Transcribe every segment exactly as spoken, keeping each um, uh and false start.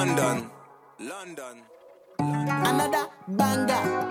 London, London, London. Another banger.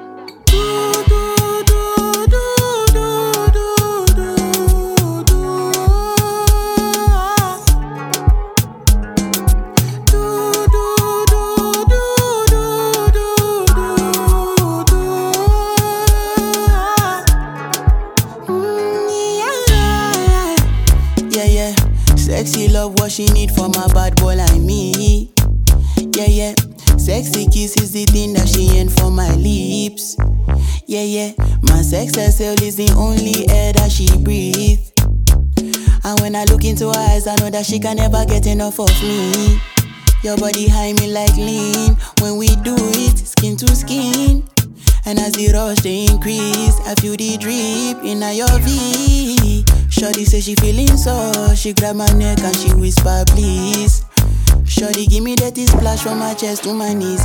Sexy love, what she need from a bad boy like me. Yeah, yeah. Sexy kiss is the thing that she ain't for my lips. Yeah, yeah. My sex herself is the only air that she breathes. And when I look into her eyes, I know that she can never get enough of me. Your body high me like lean. When we do it, skin to skin. And as the rush they increase, I feel the drip in your V. Shorty say she feeling so, she grab my neck and she whisper please. Shorty give me that splash from my chest to my knees.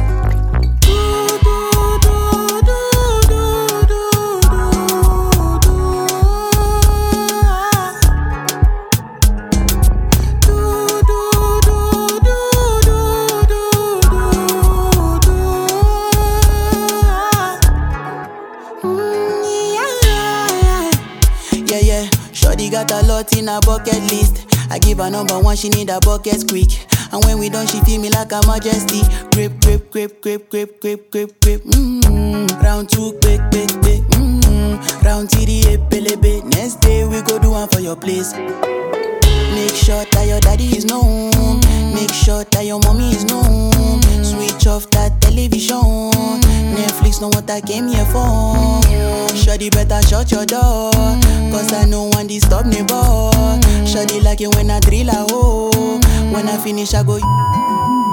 Yeah, yeah. Shorty got a lot in her bucket list. I give her number one, she need a bucket quick. And when we done, she feel me like a majesty. Grip, grip, grip, grip, grip, grip, grip, grip. Mm-hmm. Round two, quick, quick, quick. Mm-hmm. Round three, epelebe. Next day we go do one for your place. Make sure that your daddy is known. Make sure that your mommy is known. Switch off that television. Netflix know what I came here for. Shorty better shut your door, cause I know one disturb me boy. Shorty like it when I drill a hole. When I finish I go